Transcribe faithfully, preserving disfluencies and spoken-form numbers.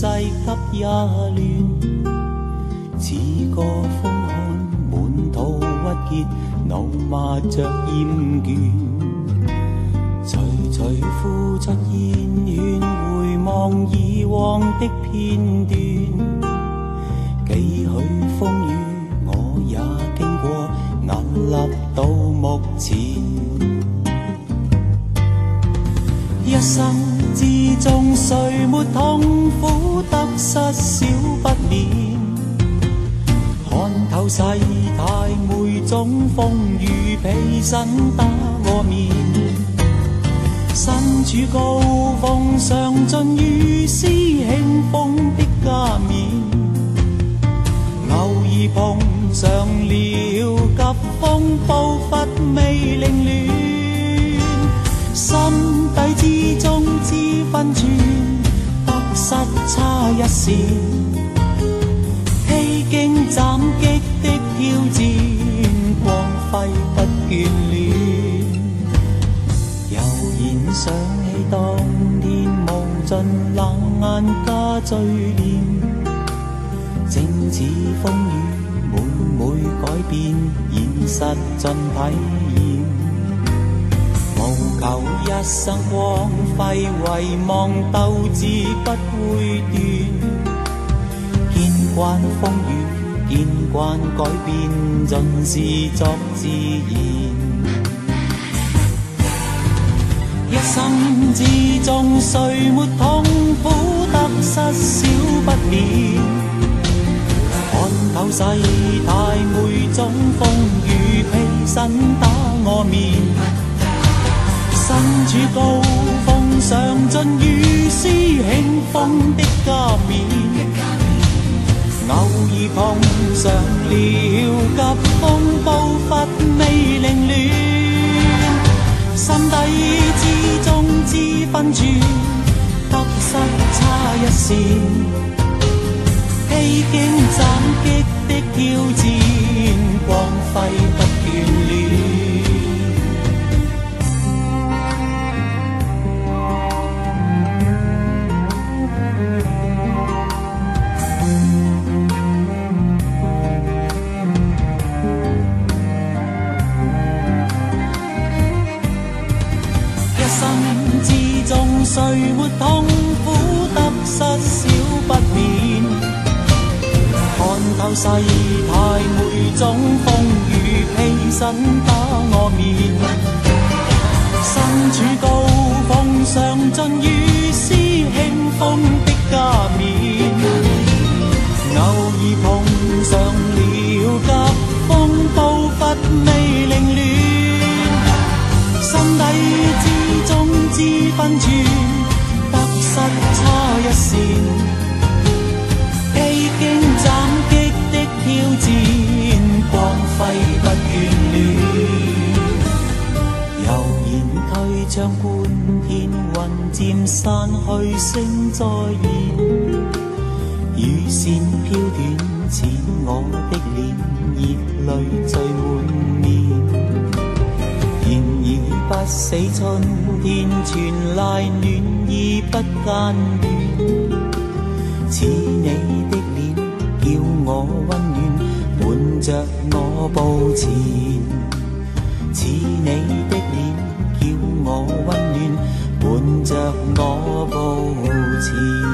世急也乱，似个风看满肚郁结，怒骂着厌倦。徐徐付出烟圈，回望以往的片段，几许风雨我也经过，屹立到目前。一生之中，谁没痛苦得失少不免？看透世态，每种风雨披身打我面。身处高峰，尝尽如斯庆丰的加冕。偶尔碰上了急风暴，忽未凌乱。心底之中知分寸，得失差一线。披荆斩棘的挑战，光辉不眷恋。悠然想起當天無盡冷眼加醉臉，正似風雨每每改變，現實盡體驗。無求一生光輝，遺忘鬥志不會斷。見慣風雨，見慣改變，盡是作自然。一生之中，誰沒痛苦得失少不免？看透世態，每種風雨披身打我面。身處高峰，嘗盡如斯慶豐的加冕。偶爾碰上了急風暴，忽未凌亂。心底之中知分寸，得失差一線。披荊斬棘的挑戰，光輝不眷戀。誰沒痛苦得失少不免？看透世態，每種風雨披身打我面。身處高峰，嘗盡如斯慶豐的加冕。偶爾碰上了急風暴，忽未凌亂。心底之中知分寸，得失差一線。披荊斬棘的挑戰，光輝不眷戀。悠然推窗觀天，雲漸散去，星再現。雨線飄斷，似我的臉，熱淚聚滿面。然而不死春天，傳來暖意不間斷。似你的臉，叫我溫暖，伴着我步前。似你的臉，叫我溫暖，伴着我步前。